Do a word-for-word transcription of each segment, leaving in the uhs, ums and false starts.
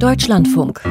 Deutschlandfunk.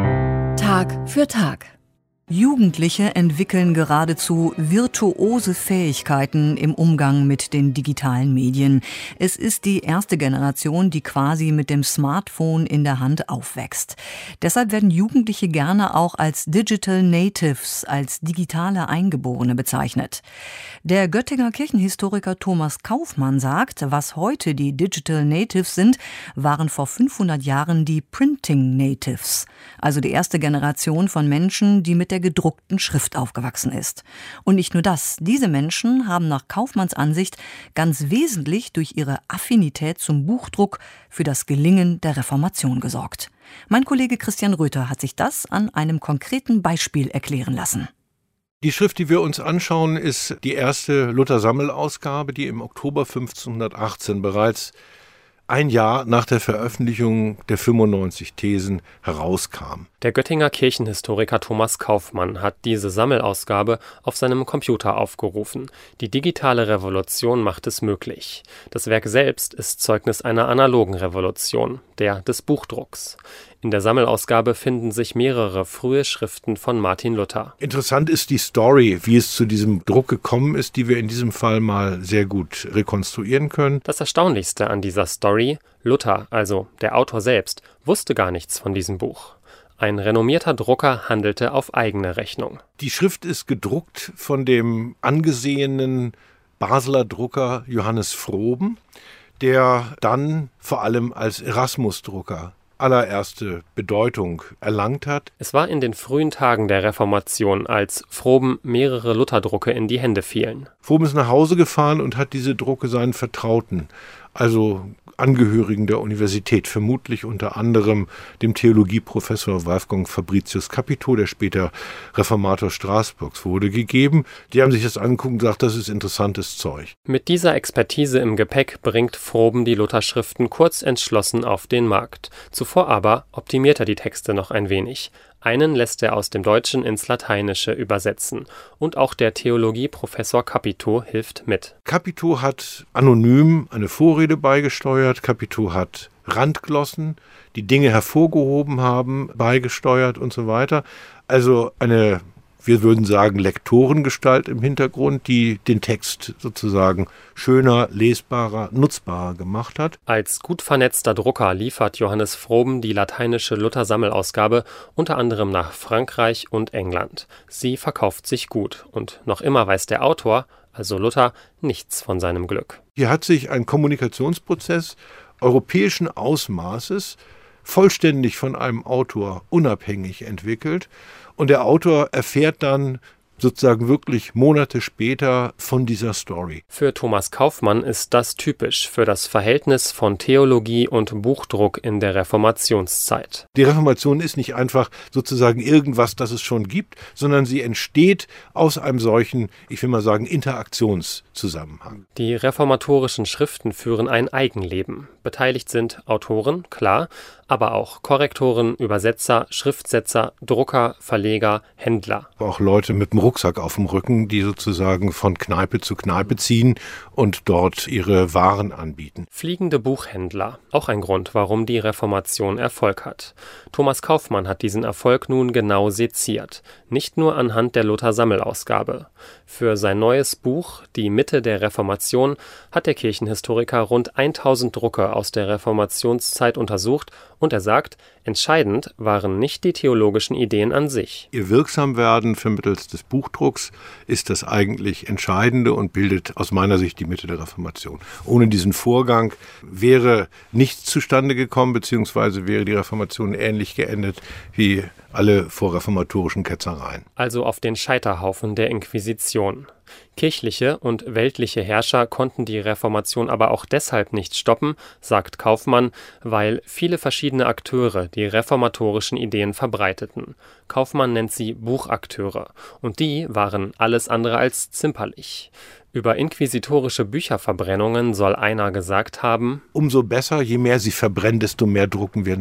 Tag für Tag. Jugendliche entwickeln geradezu virtuose Fähigkeiten im Umgang mit den digitalen Medien. Es ist die erste Generation, die quasi mit dem Smartphone in der Hand aufwächst. Deshalb werden Jugendliche gerne auch als Digital Natives, als digitale Eingeborene bezeichnet. Der Göttinger Kirchenhistoriker Thomas Kaufmann sagt, was heute die Digital Natives sind, waren vor fünfhundert Jahren die Printing Natives, also die erste Generation von Menschen, die mit der gedruckten Schrift aufgewachsen ist. Und nicht nur das, diese Menschen haben nach Kaufmanns Ansicht ganz wesentlich durch ihre Affinität zum Buchdruck für das Gelingen der Reformation gesorgt. Mein Kollege Christian Röther hat sich das an einem konkreten Beispiel erklären lassen. Die Schrift, die wir uns anschauen, ist die erste Luther-Sammelausgabe, die im Oktober fünfzehnhundertachtzehn bereits ein Jahr nach der Veröffentlichung der fünfundneunzig Thesen herauskam. Der Göttinger Kirchenhistoriker Thomas Kaufmann hat diese Sammelausgabe auf seinem Computer aufgerufen. Die digitale Revolution macht es möglich. Das Werk selbst ist Zeugnis einer analogen Revolution, der des Buchdrucks. In der Sammelausgabe finden sich mehrere frühe Schriften von Martin Luther. Interessant ist die Story, wie es zu diesem Druck gekommen ist, die wir in diesem Fall mal sehr gut rekonstruieren können. Das Erstaunlichste an dieser Story: Luther, also der Autor selbst, wusste gar nichts von diesem Buch. Ein renommierter Drucker handelte auf eigene Rechnung. Die Schrift ist gedruckt von dem angesehenen Basler Drucker Johannes Froben, der dann vor allem als Erasmus-Drucker allererste Bedeutung erlangt hat. Es war in den frühen Tagen der Reformation, als Froben mehrere Lutherdrucke in die Hände fielen. Froben ist nach Hause gefahren und hat diese Drucke seinen Vertrauten, also Angehörigen der Universität, vermutlich unter anderem dem Theologieprofessor Wolfgang Fabricius Capito, der später Reformator Straßburgs wurde, gegeben. Die haben sich das angeguckt und gesagt, das ist interessantes Zeug. Mit dieser Expertise im Gepäck bringt Froben die Lutherschriften kurz entschlossen auf den Markt. Zuvor aber optimiert er die Texte noch ein wenig. Einen lässt er aus dem Deutschen ins Lateinische übersetzen. Und auch der Theologieprofessor Capito hilft mit. Capito hat anonym eine Vorrede beigesteuert. Capito hat Randglossen, die Dinge hervorgehoben haben, beigesteuert und so weiter. Also eine, wir würden sagen, Lektorengestalt im Hintergrund, die den Text sozusagen schöner, lesbarer, nutzbarer gemacht hat. Als gut vernetzter Drucker liefert Johannes Froben die lateinische Luther-Sammelausgabe unter anderem nach Frankreich und England. Sie verkauft sich gut und noch immer weiß der Autor, also Luther, nichts von seinem Glück. Hier hat sich ein Kommunikationsprozess europäischen Ausmaßes vollständig von einem Autor unabhängig entwickelt. Und der Autor erfährt dann sozusagen wirklich Monate später von dieser Story. Für Thomas Kaufmann ist das typisch für das Verhältnis von Theologie und Buchdruck in der Reformationszeit. Die Reformation ist nicht einfach sozusagen irgendwas, das es schon gibt, sondern sie entsteht aus einem solchen, ich will mal sagen, Interaktionszusammenhang. Die reformatorischen Schriften führen ein Eigenleben. Beteiligt sind Autoren, klar, aber auch Korrektoren, Übersetzer, Schriftsetzer, Drucker, Verleger, Händler. Auch Leute mit dem Rucksack auf dem Rücken, die sozusagen von Kneipe zu Kneipe ziehen und dort ihre Waren anbieten. Fliegende Buchhändler, auch ein Grund, warum die Reformation Erfolg hat. Thomas Kaufmann hat diesen Erfolg nun genau seziert, nicht nur anhand der Luther-Sammelausgabe. Für sein neues Buch Die Mitte der Reformation hat der Kirchenhistoriker rund tausend Drucke aus der Reformationszeit untersucht und er sagt, entscheidend waren nicht die theologischen Ideen an sich. Ihr Wirksamwerden vermittels des Buchdrucks ist das eigentlich Entscheidende und bildet aus meiner Sicht die Mitte der Reformation. Ohne diesen Vorgang wäre nichts zustande gekommen, beziehungsweise wäre die Reformation ähnlich geendet wie alle vorreformatorischen Ketzereien. Also auf den Scheiterhaufen der Inquisition. Kirchliche und weltliche Herrscher konnten die Reformation aber auch deshalb nicht stoppen, sagt Kaufmann, weil viele verschiedene Akteure die reformatorischen Ideen verbreiteten. Kaufmann nennt sie Buchakteure und die waren alles andere als zimperlich. Über inquisitorische Bücherverbrennungen soll einer gesagt haben: Umso besser, je mehr sie verbrennen, desto mehr drucken wir nach.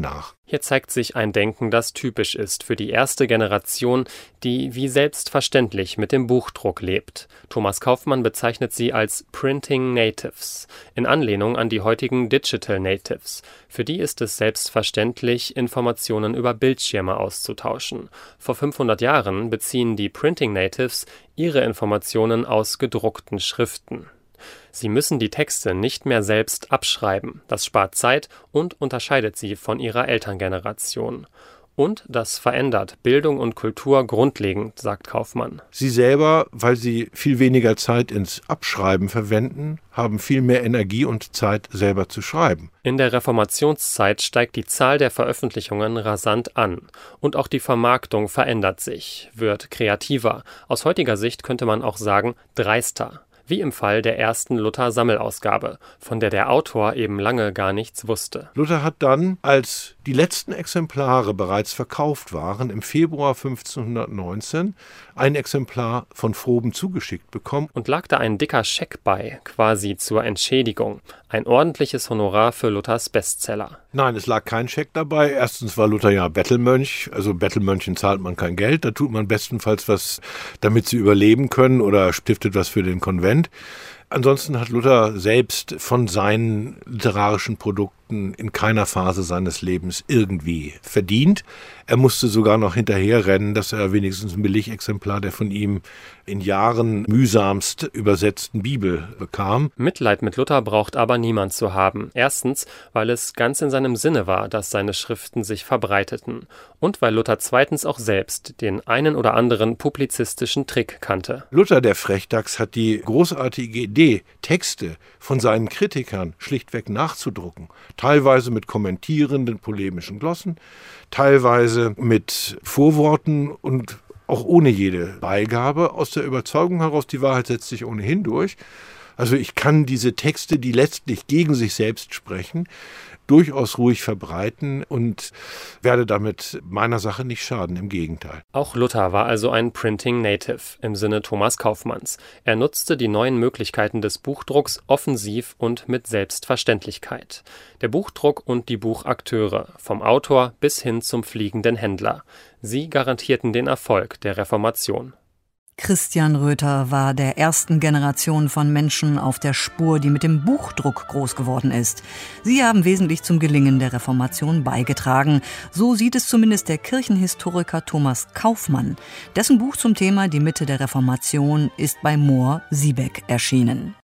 Hier zeigt sich ein Denken, das typisch ist für die erste Generation, die wie selbstverständlich mit dem Buchdruck lebt. Thomas Kaufmann bezeichnet sie als Printing Natives, in Anlehnung an die heutigen Digital Natives. Für die ist es selbstverständlich, Informationen über Bildschirme auszutauschen. Vor fünfhundert Jahren beziehen die Printing Natives ihre Informationen aus gedruckten Schriften. Sie müssen die Texte nicht mehr selbst abschreiben. Das spart Zeit und unterscheidet sie von ihrer Elterngeneration. Und das verändert Bildung und Kultur grundlegend, sagt Kaufmann. Sie selber, weil sie viel weniger Zeit ins Abschreiben verwenden, haben viel mehr Energie und Zeit, selber zu schreiben. In der Reformationszeit steigt die Zahl der Veröffentlichungen rasant an. Und auch die Vermarktung verändert sich, wird kreativer. Aus heutiger Sicht könnte man auch sagen, dreister. Wie im Fall der ersten Luther-Sammelausgabe, von der der Autor eben lange gar nichts wusste. Luther hat dann, als die letzten Exemplare bereits verkauft waren, im Februar fünfzehnhundertneunzehn ein Exemplar von Froben zugeschickt bekommen. Und lag da ein dicker Scheck bei, quasi zur Entschädigung. Ein ordentliches Honorar für Luthers Bestseller. Nein, es lag kein Scheck dabei. Erstens war Luther ja Bettelmönch. Also Bettelmönchen zahlt man kein Geld. Da tut man bestenfalls was, damit sie überleben können, oder stiftet was für den Konvent. Ansonsten hat Luther selbst von seinen literarischen Produkten in keiner Phase seines Lebens irgendwie verdient. Er musste sogar noch hinterherrennen, dass er wenigstens ein Billigexemplar der von ihm in Jahren mühsamst übersetzten Bibel bekam. Mitleid mit Luther braucht aber niemand zu haben. Erstens, weil es ganz in seinem Sinne war, dass seine Schriften sich verbreiteten. Und weil Luther zweitens auch selbst den einen oder anderen publizistischen Trick kannte. Luther, der Frechdachs, hat die großartige Idee, Texte von seinen Kritikern schlichtweg nachzudrucken. Teilweise mit kommentierenden polemischen Glossen, teilweise mit Vorworten und auch ohne jede Beigabe, aus der Überzeugung heraus, die Wahrheit setzt sich ohnehin durch. Also ich kann diese Texte, die letztlich gegen sich selbst sprechen, durchaus ruhig verbreiten und werde damit meiner Sache nicht schaden, im Gegenteil. Auch Luther war also ein Printing Native im Sinne Thomas Kaufmanns. Er nutzte die neuen Möglichkeiten des Buchdrucks offensiv und mit Selbstverständlichkeit. Der Buchdruck und die Buchakteure, vom Autor bis hin zum fliegenden Händler. Sie garantierten den Erfolg der Reformation. Christian Röther war der ersten Generation von Menschen auf der Spur, die mit dem Buchdruck groß geworden ist. Sie haben wesentlich zum Gelingen der Reformation beigetragen. So sieht es zumindest der Kirchenhistoriker Thomas Kaufmann. Dessen Buch zum Thema Die Mitte der Reformation ist bei Mohr Siebeck erschienen.